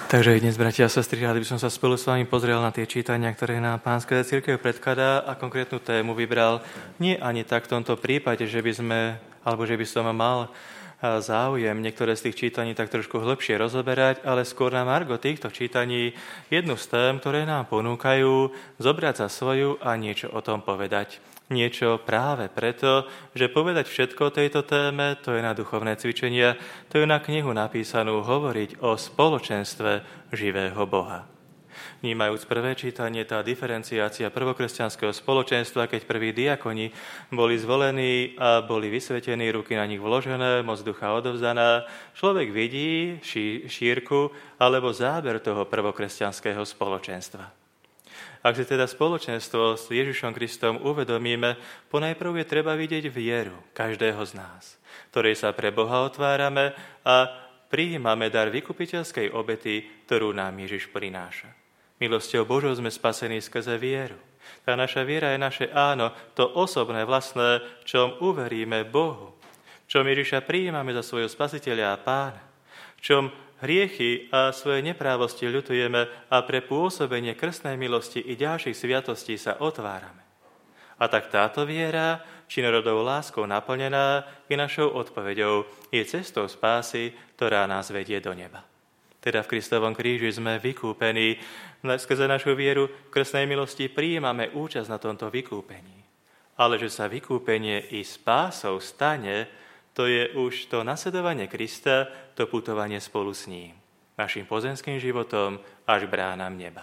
Takže dnes, bratia a sestry, rád by som sa spolu s vami pozrel na tie čítania, ktoré nám Pánska cirkev predkladá a konkrétnu tému vybral nie ani tak v tomto prípade, že by som mal záujem niektoré z tých čítaní tak trošku hlbšie rozoberať, ale skôr na margo týchto čítaní jednu z tém, ktoré nám ponúkajú zobrať za svoju a niečo o tom povedať. Niečo práve preto, že povedať všetko o tejto téme, to je na duchovné cvičenia, to je na knihu napísanú hovoriť o spoločenstve živého Boha. Vnímajúc prvé čítanie, tá diferenciácia prvokresťanského spoločenstva, keď prví diakoni boli zvolení a boli vysvetení, ruky na nich vložené, moc ducha odovzdaná, človek vidí šírku alebo záber toho prvokresťanského spoločenstva. Ak si teda spoločenstvo s Ježišom Kristom uvedomíme, ponajprv je treba vidieť vieru každého z nás, ktorej sa pre Boha otvárame a prijímame dar vykupiteľskej obety, ktorú nám Ježiš prináša. Milosťou Božou sme spasení skrze vieru. Tá naša viera je naše áno, to osobné, vlastné, v čom uveríme Bohu, v čom Ježiša prijímame za svojho spasiteľa a pána, v čom hriechy a svoje neprávosti ľutujeme a pre pôsobenie krstnej milosti i ďalších sviatostí sa otvárame. A tak táto viera, činorodou láskou naplnená, je našou odpoveďou, je cestou spásy, ktorá nás vedie do neba. Teda v Kristovom kríži sme vykúpení, skrze našu vieru v krstnej milosti prijímame účasť na tomto vykúpení. Ale že sa vykúpenie i spásou stane, to je už to nasledovanie Krista, to putovanie spolu s ním, našim pozemským životom až bránam neba.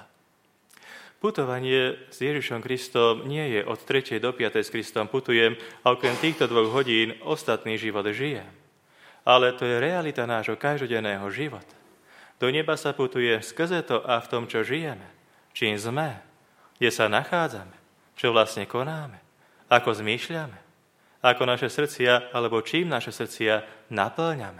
Putovanie s Ježišom Kristom nie je od 3. do 5. s Kristom putujem a okrem týchto 2 hodín ostatný život žijem. Ale to je realita nášho každodenného života. Do neba sa putuje skrze to a v tom, čo žijeme, čím sme, kde sa nachádzame, čo vlastne konáme, ako zmýšľame, ako naše srdcia, alebo čím naše srdcia napĺňame.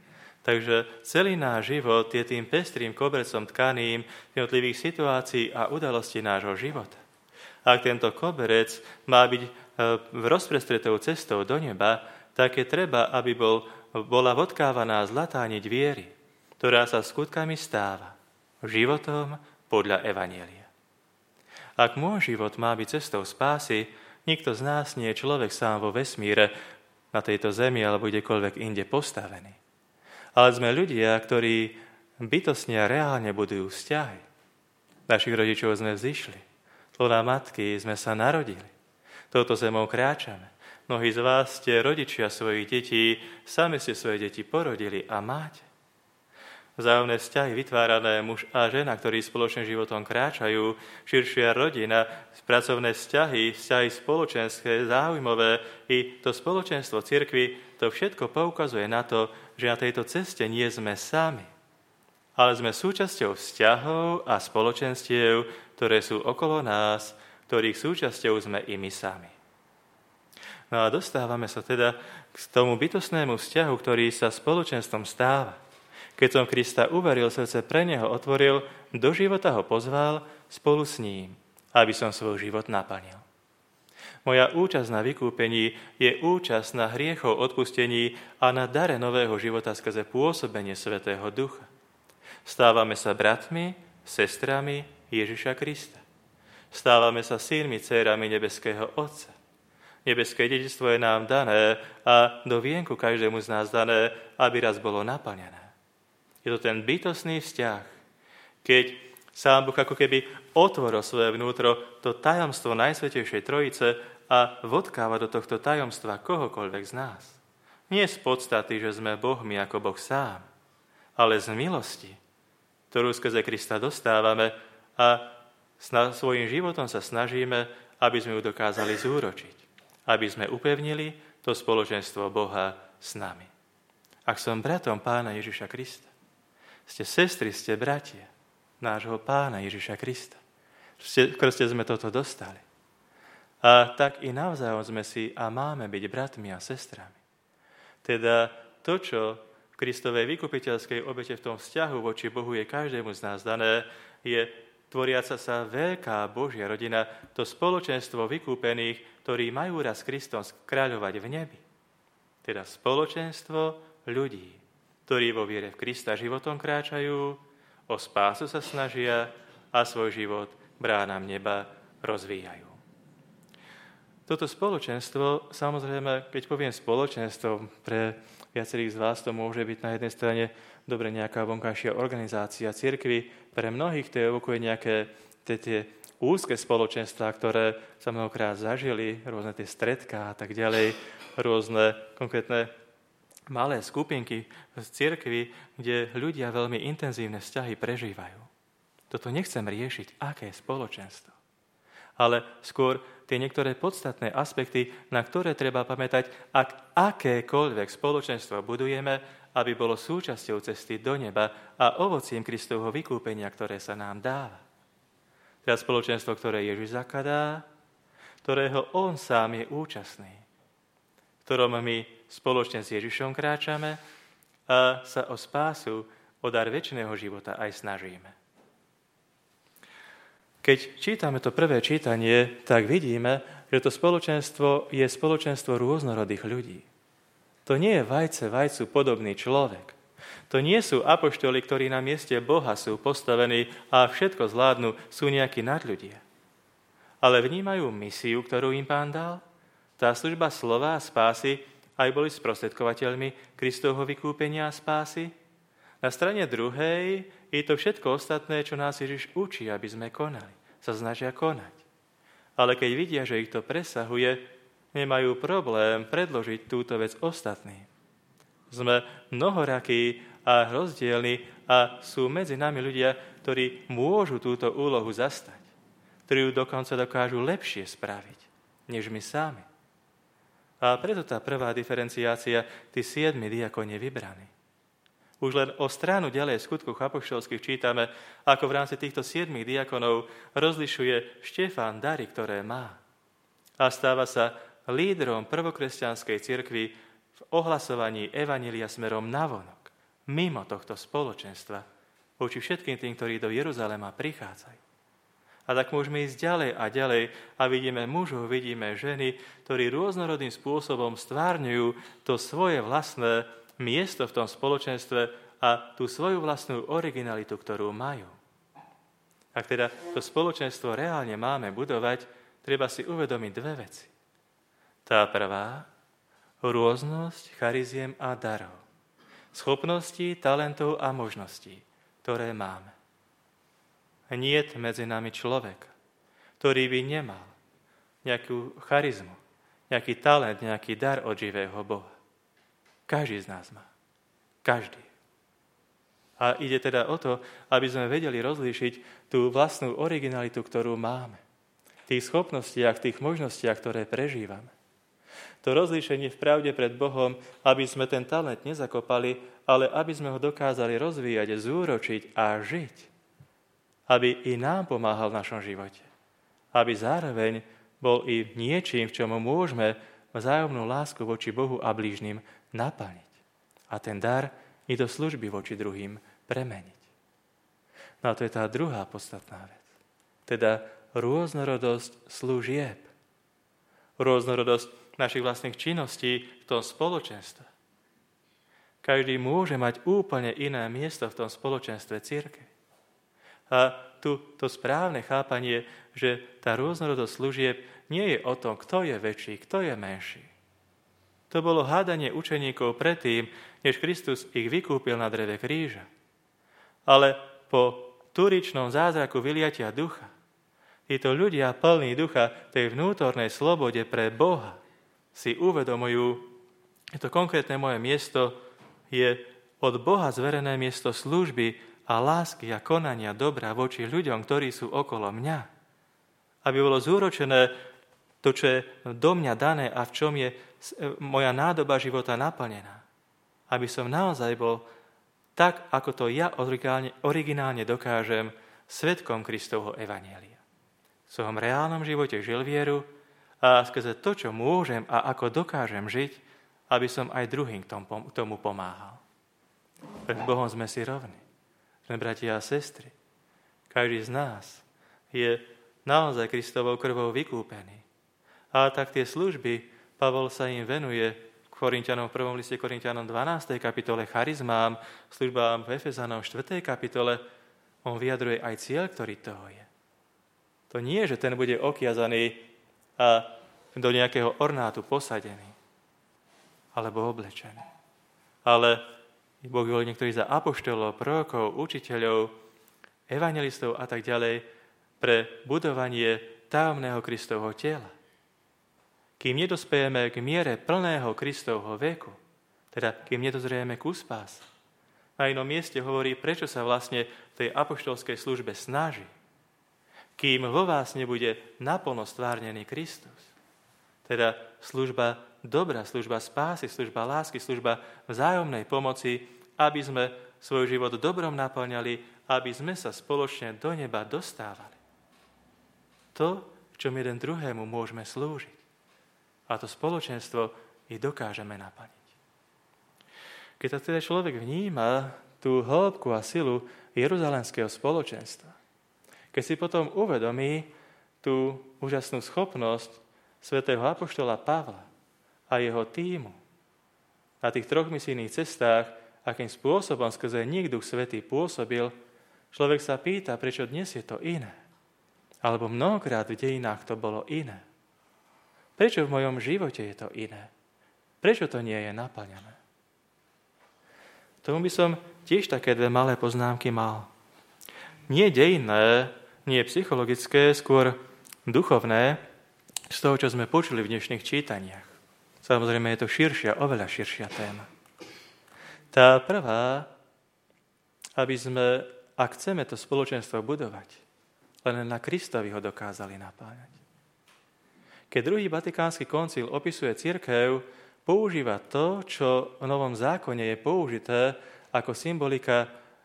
Takže celý náš život je tým pestrým kobercom tkaným jednotlivých situácií a udalostí nášho života. Ak tento koberec má byť v rozprestretou cestou do neba, tak je treba, aby bola vodkávaná zlatá niť viery, ktorá sa skutkami stáva životom podľa evanjelia. Ak môj život má byť cestou spásy, nikto z nás nie je človek sám vo vesmíre, na tejto zemi alebo kdekoľvek inde postavený. Ale sme ľudia, ktorí bytostne a reálne budujú vzťahy. Našich rodičov sme vzišli. Lona matky sme sa narodili. Touto zemou kráčame. Mnohí z vás ste rodičia svojich detí, sami ste svoje deti porodili a máte. Vzájomné vzťahy vytvárané muž a žena, ktorí spoločným životom kráčajú, širšia rodina, pracovné vzťahy spoločenské, záujmové i to spoločenstvo cirkvi, to všetko poukazuje na to, že na tejto ceste nie sme sami, ale sme súčasťou vzťahov a spoločenstiev, ktoré sú okolo nás, ktorých súčasťou sme i my sami. No a dostávame sa teda k tomu bytostnému vzťahu, ktorý sa spoločenstvom stáva. Keď som Krista uveril, srdce pre neho otvoril, do života ho pozval spolu s ním, aby som svoj život naplnil. Moja účasť na vykúpení je účasť na hriechov odpustení a na dare nového života skrze pôsobenie Svätého Ducha. Stávame sa bratmi, sestrami Ježiša Krista. Stávame sa synmi, dcérami nebeského Otca. Nebeské dedičstvo je nám dané a do vienku každému z nás dané, aby raz bolo naplnené. Je to ten bytostný vzťah, keď sám Boh ako keby otvoril svoje vnútro, to tajomstvo Najsvätejšej Trojice a vodkáva do tohto tajomstva kohokoľvek z nás. Nie z podstaty, že sme Bohmi ako Boh sám, ale z milosti, ktorú skrze Krista dostávame a svojím životom sa snažíme, aby sme ju dokázali zúročiť, aby sme upevnili to spoločenstvo Boha s nami. Ak som bratom Pána Ježiša Krista, ste sestry, ste bratia nášho Pána Ježiša Krista. V krste sme toto dostali. A tak i navzájom sme si a máme byť bratmi a sestrami. Teda to, čo v Kristovej vykupiteľskej obete v tom vzťahu voči Bohu je každému z nás dané, je tvoriaca sa veľká Božia rodina, to spoločenstvo vykúpených, ktorí majú raz Kristom kráľovať v nebi. Teda spoločenstvo ľudí, ktorí vo viere v Krista životom kráčajú, O spásu sa snažia a svoj život bránam neba rozvíjajú. Toto spoločenstvo, samozrejme, keď poviem spoločenstvo, pre viacerých z vás to môže byť na jednej strane dobre nejaká vonkajšia organizácia cirkvi, pre mnohých to evokuje nejaké tie úzke spoločenstvá, ktoré sa mnohokrát zažili, rôzne tie stredká a tak ďalej, rôzne konkrétne malé skupinky z cirkvi, kde ľudia veľmi intenzívne vzťahy prežívajú. Toto nechcem riešiť, aké je spoločenstvo. Ale skôr tie niektoré podstatné aspekty, na ktoré treba pamätať, ak akékoľvek spoločenstvo budujeme, aby bolo súčasťou cesty do neba a ovocím Kristovho vykúpenia, ktoré sa nám dáva. Teda spoločenstvo, ktoré Ježiš zakladá, ktorého on sám je účastný, v ktorom my spoločne s Ježišom kráčame a sa o spásu, o dar večného života aj snažíme. Keď čítame to prvé čítanie, tak vidíme, že to spoločenstvo je spoločenstvo rôznorodých ľudí. To nie je vajcu podobný človek. To nie sú apoštoli, ktorí na mieste Boha sú postavení a všetko zvládnu, sú nejakí nadľudia. Ale vnímajú misiu, ktorú im Pán dal. Tá služba slova a spásy aj boli sprostredkovateľmi Kristovho vykúpenia a spásy. Na strane druhej je to všetko ostatné, čo nás Ježiš učí, aby sme konali. Sa snažia konať. Ale keď vidia, že ich to presahuje, nemajú problém predložiť túto vec ostatným. Sme mnohorakí a rozdielni a sú medzi nami ľudia, ktorí môžu túto úlohu zastať, ktorí ju dokonca dokážu lepšie spraviť, než my sami. A preto tá prvá diferenciácia, tí 7 diakoni vybraní. Už len o stranu ďalej v skutkoch apoštolských čítame, ako v rámci týchto 7 diakonov rozlišuje Štefán dary, ktoré má. A stáva sa lídrom prvokresťanskej cirkvi v ohlasovaní evanjelia smerom navonok, mimo tohto spoločenstva, voči všetkým tým, ktorí do Jeruzalema prichádzajú. A tak môžeme ísť ďalej a ďalej a vidíme mužov, vidíme ženy, ktorí rôznorodným spôsobom stvárňujú to svoje vlastné miesto v tom spoločenstve a tú svoju vlastnú originalitu, ktorú majú. Ak teda to spoločenstvo reálne máme budovať, treba si uvedomiť dve veci. Tá prvá, rôznosť chariziem a darov, schopností, talentov a možností, ktoré máme. Niet medzi nami človeka, ktorý by nemal nejakú charizmu, nejaký talent, nejaký dar od živého Boha. Každý z nás má. Každý. A ide teda o to, aby sme vedeli rozlíšiť tú vlastnú originalitu, ktorú máme. Tých schopnostiach, tých možnostiach, ktoré prežívame. To rozlíšenie v pravde pred Bohom, aby sme ten talent nezakopali, ale aby sme ho dokázali rozvíjať, zúročiť a žiť. Aby i nám pomáhal v našom živote. Aby zároveň bol i niečím, v čom môžeme vzájomnú lásku voči Bohu a blížnym naplniť. A ten dar i do služby voči druhým premeniť. No a to je tá druhá podstatná vec. Teda rôznorodosť služieb. Rôznorodosť našich vlastných činností v tom spoločenstve. Každý môže mať úplne iné miesto v tom spoločenstve cirkvi. A tu to správne chápanie, že tá rôznorodosť služieb nie je o tom, kto je väčší, kto je menší. To bolo hádanie učeníkov predtým, než Kristus ich vykúpil na dreve kríža. Ale po turičnom zázraku vyliatia ducha, títo ľudia plní ducha tej vnútornej slobode pre Boha si uvedomujú, že to konkrétne moje miesto je od Boha zverené miesto služby a lásky a konania dobra voči ľuďom, ktorí sú okolo mňa. Aby bolo zúročené to, čo je do mňa dané a v čom je moja nádoba života naplnená. Aby som naozaj bol tak, ako to ja originálne dokážem, svedkom Kristovho evanjelia. V svojom reálnom živote žil vieru a skrze to, čo môžem a ako dokážem žiť, aby som aj druhým k tomu pomáhal. Pred Bohom sme si rovní. Sme bratia a sestry. Každý z nás je naozaj Kristovou krvou vykúpený. A tak tie služby, Pavol sa im venuje v Korinťanom, v 1. liste Korinťanom 12. kapitole charizmám, službám v Efezanom 4. kapitole, on vyjadruje aj cieľ, ktorý toho je. To nie je, že ten bude okiazaný a do nejakého ornátu posadený alebo oblečený. Ale Boh vyvolil niektorých za apoštolov, prorokov, učiteľov, evangelistov a tak ďalej pre budovanie tajomného Kristovho tela. Kým nedospejeme k miere plného Kristovho veku, teda kým nedozrieme ku spáse. Na inom mieste hovorí, prečo sa vlastne v tej apoštolskej službe snaží. Kým vo vás nebude naplno stvárnený Kristus. Teda služba dobra, služba spásy, služba lásky, služba vzájomnej pomoci, aby sme svoj život dobrom naplňali, aby sme sa spoločne do neba dostávali. To, v čom jeden druhému môžeme slúžiť. A to spoločenstvo i dokážeme naplniť. Keď sa teda človek vníma tú hĺbku a silu jeruzalemského spoločenstva, keď si potom uvedomí tú úžasnú schopnosť svätého apoštola Pavla a jeho tímu na tých 3 misijných cestách, akým spôsobom skrze nich Duch Svätý pôsobil, človek sa pýta, prečo dnes je to iné. Alebo mnohokrát v dejinách to bolo iné. Prečo v mojom živote je to iné? Prečo to nie je naplňané? Tomu by som tiež také 2 malé poznámky mal. Nie dejinné, nie psychologické, skôr duchovné, z toho, čo sme počuli v dnešných čítaniach. Samozrejme je to širšia, oveľa širšia téma. Tá prvá, aby sme, ak chceme to spoločenstvo budovať, len na Kristovi ho dokázali napájať. Keď druhý Vatikánsky koncil opisuje cirkev, používa to, čo v Novom zákone je použité ako symbolika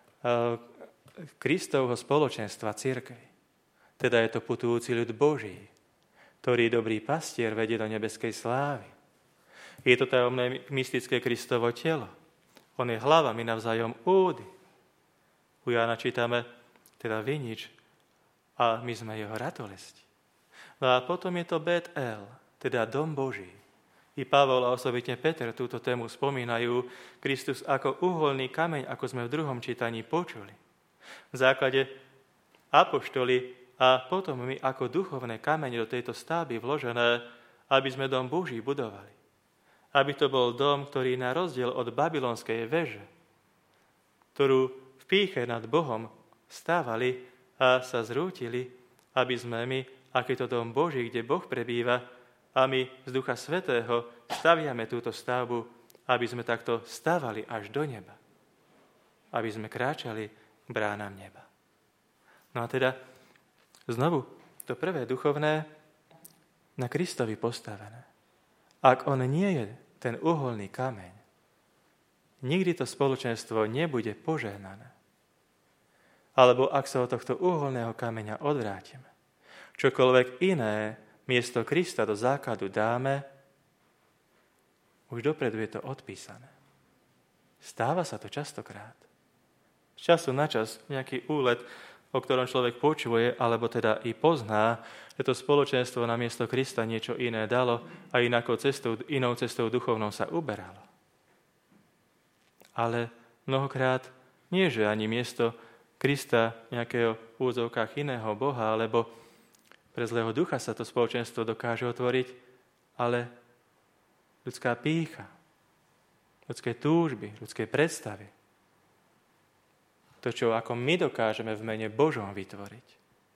Kristovho spoločenstva cirkvi. Teda je to putujúci ľud Boží, ktorý dobrý pastier vedie do nebeskej slávy. Je to tajomné mystické Kristovo telo. On je hlava, my navzájom údy. U Jána čítame teda vinič a my sme jeho ratolesti. No a potom je to Bet-El, teda dom Boží. I Pavol a osobitne Peter túto tému spomínajú, Kristus ako uholný kameň, ako sme v 2. čítaní počuli. V základe apoštoli a potom my ako duchovné kamene do tejto stavby vložené, aby sme dom Boží budovali. Aby to bol dom, ktorý na rozdiel od babylonskej veže, ktorú v pýche nad Bohom stávali a sa zrútili, aby sme my, aký to dom Boží, kde Boh prebýva, a my z Ducha Svätého staviame túto stavbu, aby sme takto stávali až do neba. Aby sme kráčali k bránam neba. No a teda znovu to prvé duchovné na Kristovi postavené. Ak on nie je ten uholný kameň, nikdy to spoločenstvo nebude požehnané. Alebo ak sa od tohto uholného kameňa odvrátime, čokoľvek iné miesto Krista do základu dáme, už dopredu je to odpísané. Stáva sa to častokrát. Z času na čas nejaký úlet, o ktorom človek počuje, alebo teda i pozná, že to spoločenstvo na miesto Krista niečo iné dalo a inou cestou duchovnou sa uberalo. Ale mnohokrát nie, že ani miesto Krista nejakého v úvodzovkách iného Boha, alebo pre zlého ducha sa to spoločenstvo dokáže otvoriť, ale ľudská pýcha, ľudské túžby, ľudské predstavy, to, čo ako my dokážeme v mene Božom vytvoriť.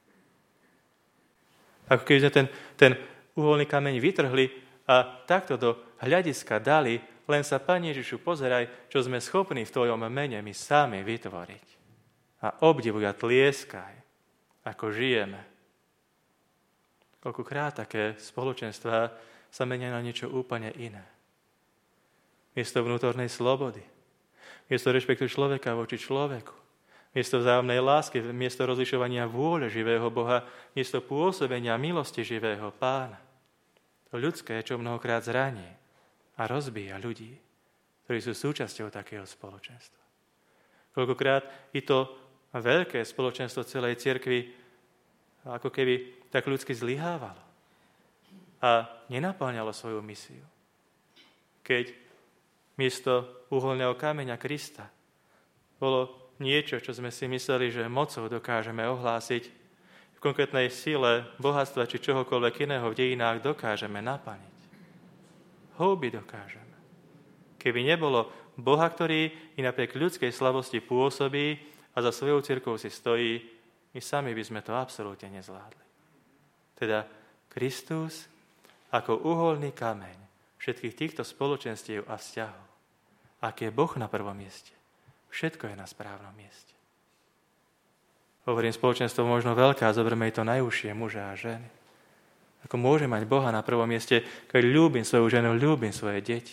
Ako keby sme ten uholný kameň vytrhli a takto do hľadiska dali, len sa, Pane Ježišu, pozeraj, čo sme schopní v Tvojom mene my sami vytvoriť. A obdivuj a tlieskaj, ako žijeme. Koľkokrát také spoločenstvá sa menia na niečo úplne iné. Miesto vnútornej slobody, miesto rešpektu človeka voči človeku, miesto vzájomnej lásky, miesto rozlišovania vôle živého Boha, miesto pôsobenia milosti živého Pána. To ľudské, čo mnohokrát zraní a rozbíja ľudí, ktorí sú súčasťou takého spoločenstva. Koľkokrát i to veľké spoločenstvo celej cirkvi ako keby tak ľudsky zlyhávalo a nenaplňalo svoju misiu. Keď miesto uholného kameňa Krista bolo niečo, čo sme si mysleli, že mocou dokážeme ohlásiť, v konkrétnej sile, bohatstva či čohokoľvek iného v dejinách dokážeme naplniť. Houby dokážeme. Keby nebolo Boha, ktorý i napriek ľudskej slabosti pôsobí a za svojou cirkvou si stojí, my sami by sme to absolútne nezvládli. Teda Kristus ako uholný kameň všetkých týchto spoločenstiev a vzťahov. Ak je Boh na prvom mieste, všetko je na správnom mieste. Hovorím, spoločenstvo možno veľké a zoberme to najúžšie muža a ženy. Ako môže mať Boha na prvom mieste, keď ľúbim svoju ženu, ľúbim svoje deti.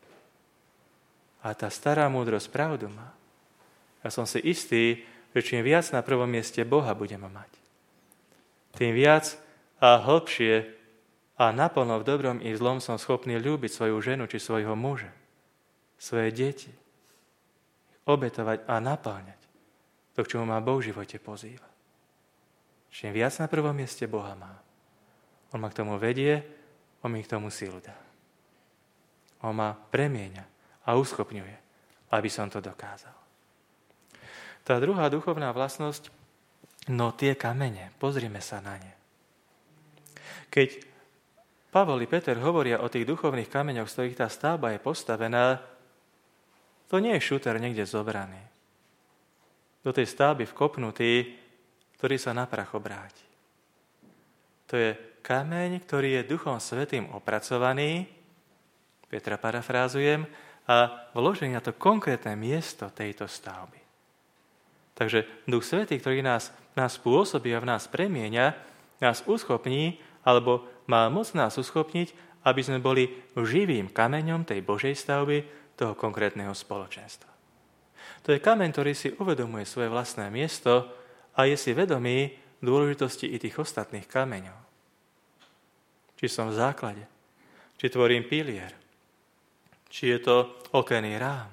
A tá stará múdrosť pravdu má. Ja som si istý, že čím viac na prvom mieste Boha budeme mať, tým viac a hlbšie a naplno v dobrom i v zlom som schopný ľúbiť svoju ženu či svojho muža, svoje deti, obetovať a naplňať to, k čomu ma Boh v živote pozýva. Čím viac na prvom mieste Boha má, on ma k tomu vedie, on mi k tomu silu dá. On ma premieňa a uschopňuje, aby som to dokázal. Tá druhá duchovná vlastnosť, no tie kamene, pozrime sa na ne. Keď Pavol i Peter hovoria o tých duchovných kameňoch, z ktorých tá stavba je postavená, to nie je šuter niekde zobraný. Do tej stavby vkopnutý, ktorý sa na prach obráti. To je kameň, ktorý je Duchom Svätým opracovaný, Petra parafrázujem, a vložený na to konkrétne miesto tejto stavby. Takže Duch Svätý, ktorý nás pôsobí a v nás premieňa, nás uschopní, alebo má moc nás uschopniť, aby sme boli živým kameňom tej Božej stavby, toho konkrétneho spoločenstva. To je kameň, ktorý si uvedomuje svoje vlastné miesto a je si vedomý dôležitosti i tých ostatných kameňov. Či som v základe, či tvorím pilier, či je to okenný rám,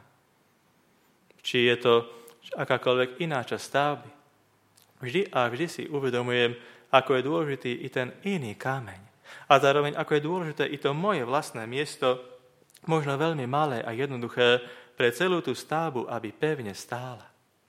či je to akákoľvek iná časť stavby. Vždy si uvedomujem, ako je dôležitý i ten iný kameň. A zároveň, ako je dôležité i to moje vlastné miesto, možno veľmi malé a jednoduché, pre celú tú stavbu, aby pevne stála.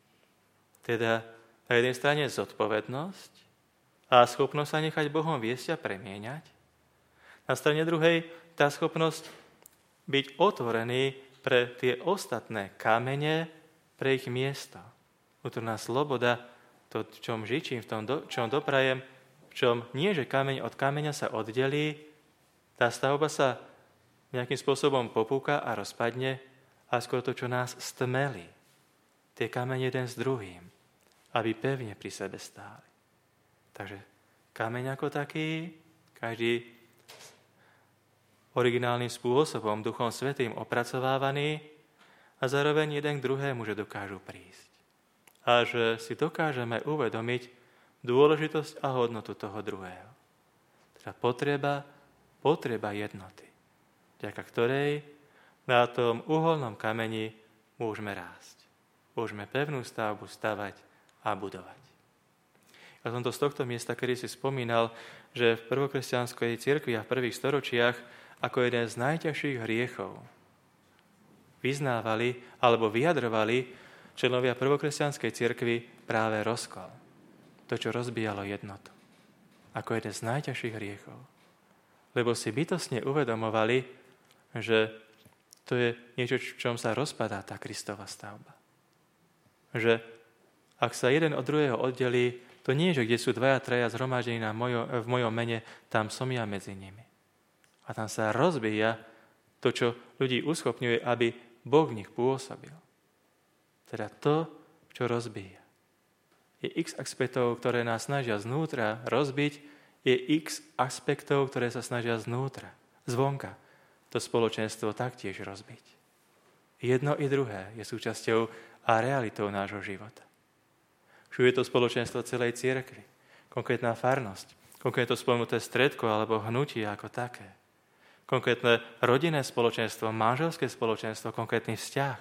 Teda na jednej strane zodpovednosť a schopnosť sa nechať Bohom viesť a premieňať. Na strane druhej tá schopnosť byť otvorený pre tie ostatné kamene, pre ich miesto. Vnútorná sloboda, to, v čom žičím, v tom, čom doprajem, v čom nie, že kameň od kameňa sa oddelí, tá stavba sa nejakým spôsobom popúka a rozpadne, a skôr to, čo nás stmelí, tie kameň jeden s druhým, aby pevne pri sebe stáli. Takže kameň ako taký, každý originálnym spôsobom, Duchom Svätým opracovávaný a zároveň jeden k druhému, že dokážu prísť. A že si dokážeme uvedomiť dôležitosť a hodnotu toho druhého. Teda potreba jednoty, vďaka ktorej na tom uholnom kameni môžeme rásť. Môžeme pevnú stavbu stavať a budovať. Ja som to z tohto miesta, kedy si spomínal, že v prvokresťanskej cirkvi a v prvých storočiach ako jeden z najťažších hriechov vyznávali alebo vyjadrovali členovia prvokresťanskej cirkvi práve rozkol. To, čo rozbíjalo jednotu. Ako jeden z najťažších hriechov. Lebo si bytostne uvedomovali, že to je niečo, v čom sa rozpadá tá Kristova stavba. Že ak sa jeden od druhého oddelí, to nie je, že kde sú dvaja, traja zhromaždení v mojom mene, tam som ja medzi nimi. A tam sa rozbíja to, čo ľudí uschopňuje, aby Boh v nich pôsobil. Teda to, čo rozbíja. Je x aspektov, ktoré nás snažia znútra rozbiť, je x aspektov, ktoré sa snažia znútra, zvonka, to spoločenstvo taktiež rozbiť. Jedno i druhé je súčasťou a realitou nášho života. Či je to spoločenstvo celej cirkvi, konkrétna farnosť, konkrétne to spomenuté stredko alebo hnutie ako také, konkrétne rodinné spoločenstvo, manželské spoločenstvo, konkrétny vzťah.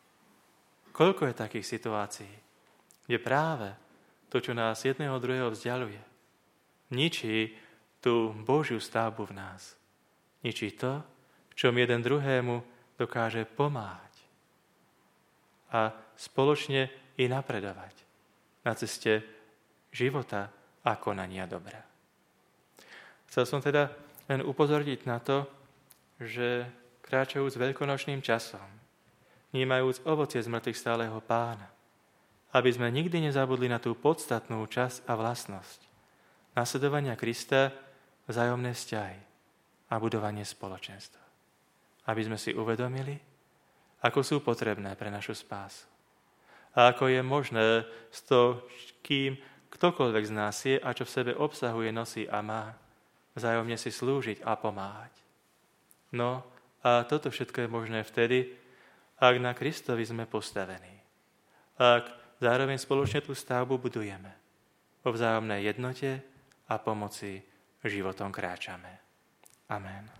Koľko je takých situácií, kde práve to, čo nás jedného druhého vzdialuje, ničí tú Božiu stavbu v nás. Ničí to, v čom jeden druhému dokáže pomáhať. A spoločne i napredovať na ceste života a konania dobra. Chcel som teda len upozorniť na to, že kráčajúc veľkonočným časom, vnímajúc ovocie z mŕtvych stáleho Pána, aby sme nikdy nezabudli na tú podstatnú časť a vlastnosť nasledovania Krista, vzájomné vzťahy a budovanie spoločenstva. Aby sme si uvedomili, ako sú potrebné pre našu spásu. A ako je možné s to, kým ktokoľvek z nás je a čo v sebe obsahuje, nosí a má, vzájomne si slúžiť a pomáhať. No a toto všetko je možné vtedy, ak na Kristovi sme postavení. Ak zároveň spoločne tú stavbu budujeme. Vo vzájomnej jednote a pomoci životom kráčame. Amen.